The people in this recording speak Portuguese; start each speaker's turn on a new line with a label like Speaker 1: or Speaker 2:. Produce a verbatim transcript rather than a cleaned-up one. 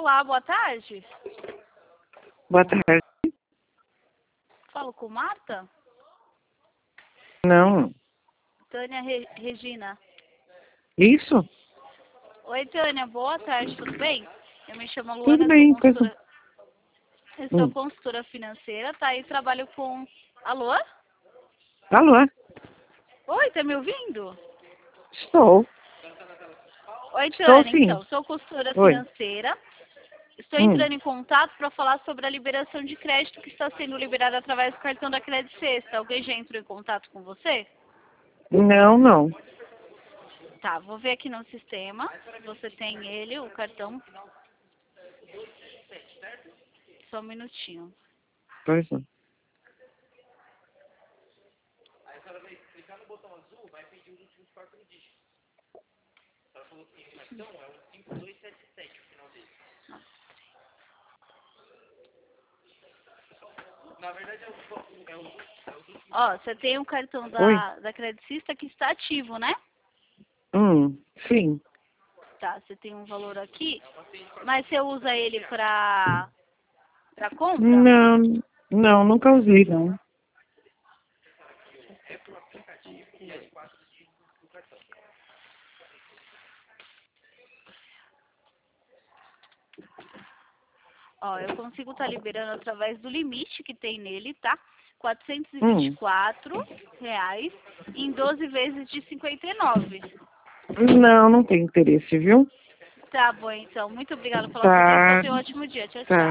Speaker 1: Olá, boa tarde.
Speaker 2: Boa tarde.
Speaker 1: Falo com Marta?
Speaker 2: Não.
Speaker 1: Tânia Re Regina.
Speaker 2: Isso?
Speaker 1: Oi, Tânia, boa tarde, tudo bem? Eu me chamo
Speaker 2: Tudo
Speaker 1: Luana,
Speaker 2: bem,
Speaker 1: sou consultora,
Speaker 2: coisa...
Speaker 1: eu sou
Speaker 2: Hum.
Speaker 1: consultora financeira, tá? E trabalho com... Alô?
Speaker 2: Alô?
Speaker 1: Oi, tá me ouvindo?
Speaker 2: Estou.
Speaker 1: Oi,
Speaker 2: Estou
Speaker 1: Tânia,
Speaker 2: sim.
Speaker 1: então, sou consultora
Speaker 2: Oi.
Speaker 1: financeira. Estou
Speaker 2: Hum.
Speaker 1: entrando em contato para falar sobre a liberação de crédito que está sendo liberada através do cartão da Credit Sexta. Alguém já entrou em contato com você?
Speaker 2: Não, não.
Speaker 1: Tá, vou ver aqui no sistema. Você tem ele, o cartão. Só um minutinho.
Speaker 2: Pois não.
Speaker 1: Ó, você tem um cartão
Speaker 2: Oi.
Speaker 1: da, da Credit Sexta que está ativo, né?
Speaker 2: Hum. Sim.
Speaker 1: Tá, você tem um valor aqui, mas você usa ele para para compra?
Speaker 2: Não. Não, nunca usei, não.
Speaker 1: Ó, eu consigo estar liberando através do limite que tem nele, tá? quatrocentos e vinte e
Speaker 2: Hum.
Speaker 1: quatro reais em doze vezes de cinquenta e nove.
Speaker 2: Não, não tenho interesse, viu?
Speaker 1: Tá bom, então. Muito obrigada pela sua atenção.
Speaker 2: Tá.
Speaker 1: Tenha um ótimo dia. Tchau,
Speaker 2: Tá.
Speaker 1: tchau.